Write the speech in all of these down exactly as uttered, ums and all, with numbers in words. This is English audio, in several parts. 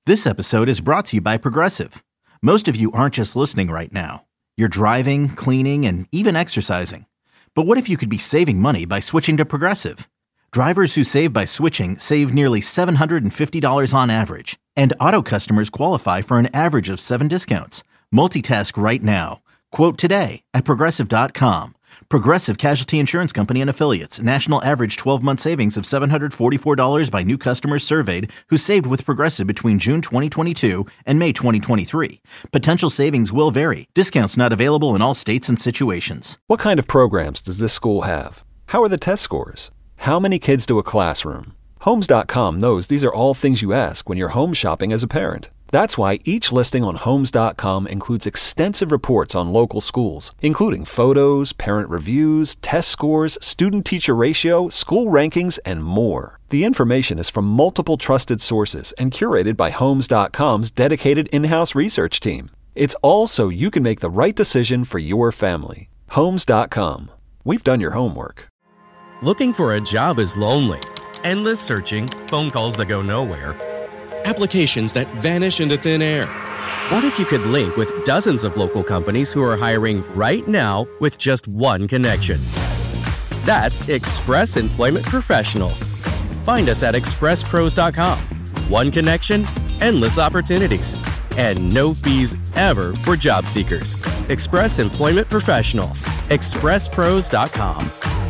This episode is brought to you by Progressive. Most of you aren't just listening right now. You're driving, cleaning, and even exercising. But what if you could be saving money by switching to Progressive? Drivers who save by switching save nearly seven hundred fifty dollars on average. And auto customers qualify for an average of seven discounts. Multitask right now. Quote today at Progressive dot com. Progressive Casualty Insurance Company and Affiliates. National average twelve-month savings of seven hundred forty-four dollars by new customers surveyed who saved with Progressive between June twenty twenty-two and May twenty twenty-three. Potential savings will vary. Discounts not available in all states and situations. What kind of programs does this school have? How are the test scores? How many kids do a classroom? Homes dot com knows these are all things you ask when you're home shopping as a parent. That's why each listing on Homes dot com includes extensive reports on local schools, including photos, parent reviews, test scores, student-teacher ratio, school rankings, and more. The information is from multiple trusted sources and curated by Homes dot com's dedicated in-house research team. It's all so you can make the right decision for your family. Homes dot com. We've done your homework. Looking for a job is lonely. Endless searching, phone calls that go nowhere, applications that vanish into thin air. What if you could link with dozens of local companies who are hiring right now with just one connection? That's Express Employment Professionals. Find us at express pros dot com. One connection, endless opportunities, and no fees ever for job seekers. Express Employment Professionals. express pros dot com.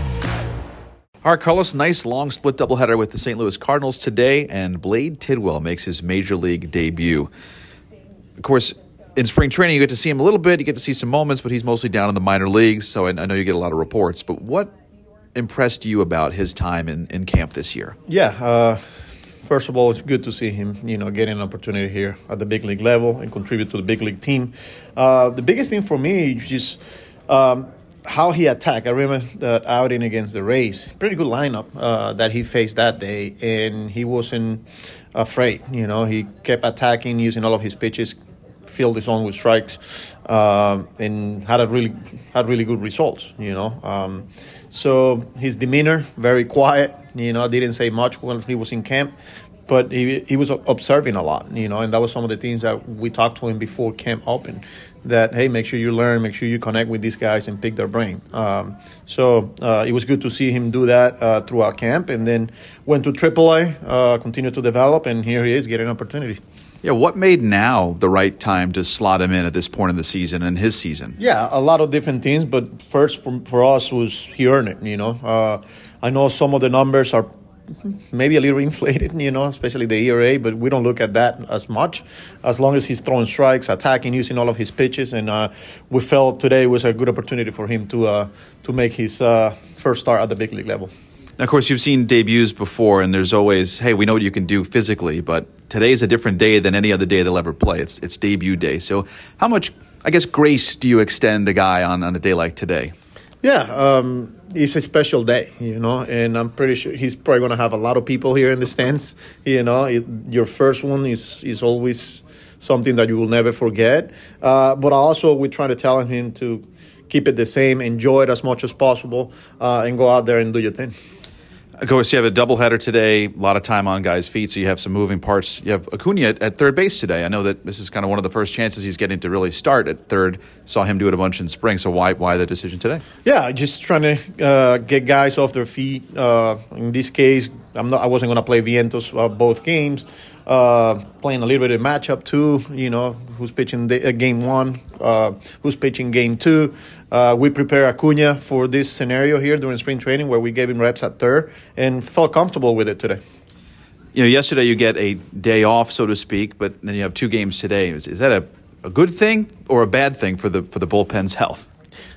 All right, Carlos, nice long split doubleheader with the Saint Louis Cardinals today, and Blade Tidwell makes his Major League debut. Of course, in spring training, you get to see him a little bit, you get to see some moments, but he's mostly down in the minor leagues, so I, I know you get a lot of reports. But what impressed you about his time in, in camp this year? Yeah, uh, first of all, it's good to see him, you know, getting an opportunity here at the big league level and contribute to the big league team. Uh, the biggest thing for me is just um, how he attacked. I remember that outing against the Rays. Pretty good lineup uh, that he faced that day, and he wasn't afraid. You know, he kept attacking, using all of his pitches, filled his own with strikes, um, and had a really had really good results. You know, um, so his demeanor very quiet. You know, didn't say much when he was in camp, but he he was observing a lot. You know, and that was some of the things that we talked to him before camp opened. That, hey, make sure you learn, make sure you connect with these guys and pick their brain. Um, so uh, it was good to see him do that uh, throughout camp, and then went to triple A, uh, continued to develop, and here he is getting an opportunity. Yeah, what made now the right time to slot him in at this point in the season and his season? Yeah, a lot of different things, but first for, for us was he earned it, you know. Uh, I know some of the numbers are maybe a little inflated, you know, especially the E R A, but we don't look at that as much. As long as he's throwing strikes, attacking, using all of his pitches, and uh, we felt today was a good opportunity for him to uh, to make his uh, first start at the big league level. Now, of course, you've seen debuts before, and there's always, hey, we know what you can do physically, but today's a different day than any other day they'll ever play. It's it's debut day. So how much, I guess, grace do you extend a guy on, on a day like today? Yeah, um, it's a special day, you know, and I'm pretty sure he's probably going to have a lot of people here in the stands. You know, it, your first one is, is always something that you will never forget. Uh, but also we're trying to tell him to keep it the same, enjoy it as much as possible, uh, and go out there and do your thing. Of course, you have a doubleheader today, a lot of time on guys' feet, so you have some moving parts. You have Acuna at, at third base today. I know that this is kind of one of the first chances he's getting to really start at third. Saw him do it a bunch in spring, so why why the decision today? Yeah, just trying to uh, get guys off their feet. Uh, in this case, I'm not. I wasn't going to play Vientos uh, both games. Uh, playing a little bit of matchup too, you know, who's pitching the, uh, game one, uh, who's pitching game two. Uh, we prepare Acuna for this scenario here during spring training where we gave him reps at third and felt comfortable with it today. You know, yesterday you get a day off, so to speak, but then you have two games today. Is, is that a, a good thing or a bad thing for the for the bullpen's health?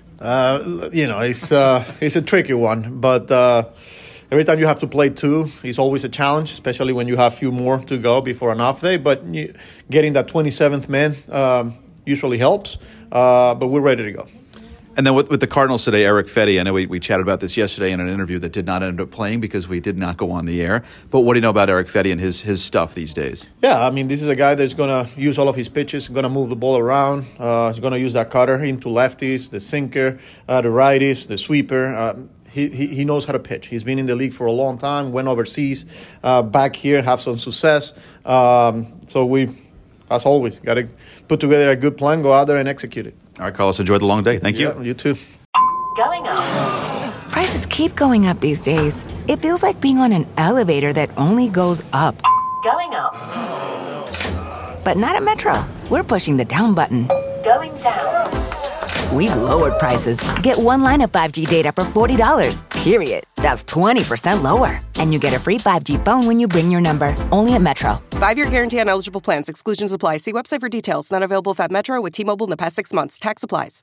Uh, you know, it's uh, it's a tricky one, but. Uh, Every time you have to play two is always a challenge, especially when you have a few more to go before an off day. But you, getting that twenty-seventh man um, usually helps, uh, but we're ready to go. And then with, with the Cardinals today, Erick Fedde, I know we, we chatted about this yesterday in an interview that did not end up playing because we did not go on the air. But what do you know about Erick Fedde and his his stuff these days? Yeah, I mean, this is a guy that's going to use all of his pitches, going to move the ball around. Uh, he's going to use that cutter into lefties, the sinker, uh, the righties, the sweeper. Uh, he, he, he knows how to pitch. He's been in the league for a long time, went overseas, uh, back here, have some success. Um, so we, as always, got to put together a good plan, go out there and execute it. All right, Carlos, enjoy the long day. Thank you. Yeah, you too. Going up. Prices keep going up these days. It feels like being on an elevator that only goes up. Going up. But not at Metro. We're pushing the down button. Going down. We've lowered prices. Get one line of five G data for forty dollars, period. That's twenty percent lower. And you get a free five G phone when you bring your number. Only at Metro. Five-year guarantee on eligible plans. Exclusions apply. See website for details. Not available at Metro with T-Mobile in the past six months. Tax applies.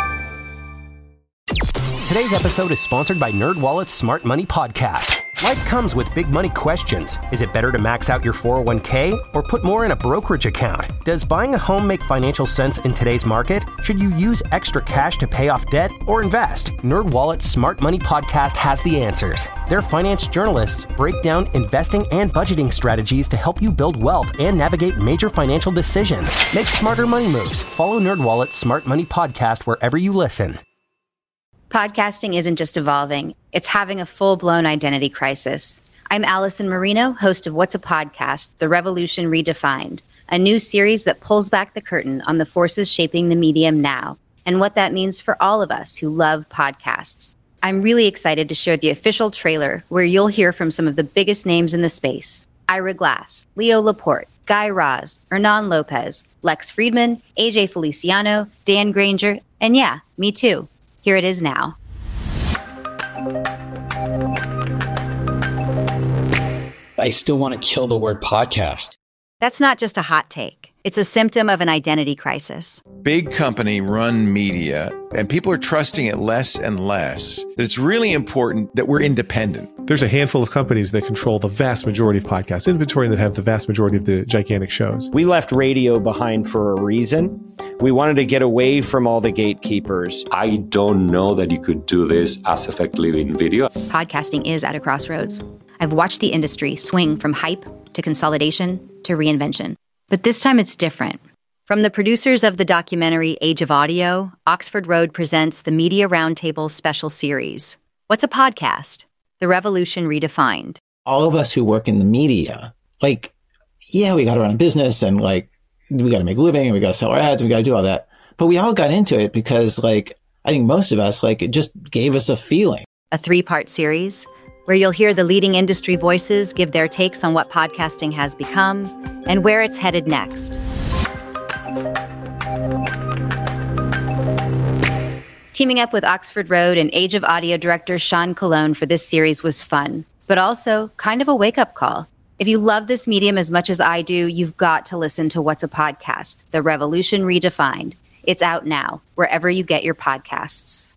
Today's episode is sponsored by NerdWallet's Smart Money Podcast. Life comes with big money questions. Is it better to max out your four oh one k or put more in a brokerage account? Does buying a home make financial sense in today's market? Should you use extra cash to pay off debt or invest? NerdWallet's Smart Money Podcast has the answers. Their finance journalists break down investing and budgeting strategies to help you build wealth and navigate major financial decisions. Make smarter money moves. Follow NerdWallet's Smart Money Podcast wherever you listen. Podcasting isn't just evolving, it's having a full-blown identity crisis. I'm Allison Marino, host of What's a Podcast? The Revolution Redefined, a new series that pulls back the curtain on the forces shaping the medium now and what that means for all of us who love podcasts. I'm really excited to share the official trailer where you'll hear from some of the biggest names in the space. Ira Glass, Leo Laporte, Guy Raz, Hernan Lopez, Lex Friedman, A J Feliciano, Dan Granger, and yeah, me too. Here it is now. I still want to kill the word podcast. That's not just a hot take. It's a symptom of an identity crisis. Big company run media, and people are trusting it less and less. That it's really important that we're independent. There's a handful of companies that control the vast majority of podcast inventory that have the vast majority of the gigantic shows. We left radio behind for a reason. We wanted to get away from all the gatekeepers. I don't know that you could do this as effectively in video. Podcasting is at a crossroads. I've watched the industry swing from hype to consolidation to reinvention. But this time it's different. From the producers of the documentary Age of Audio, Oxford Road presents the Media Roundtable special series. What's a podcast? The Revolution Redefined. All of us who work in the media, like, yeah, we got to run a business and like, we got to make a living and we got to sell our ads and we got to do all that. But we all got into it because like, I think most of us, like, it just gave us a feeling. A three-part series where you'll hear the leading industry voices give their takes on what podcasting has become and where it's headed next. Teaming up with Oxford Road and Age of Audio director Sean Colon for this series was fun, but also kind of a wake-up call. If you love this medium as much as I do, you've got to listen to What's a Podcast? The Revolution Redefined. It's out now, wherever you get your podcasts.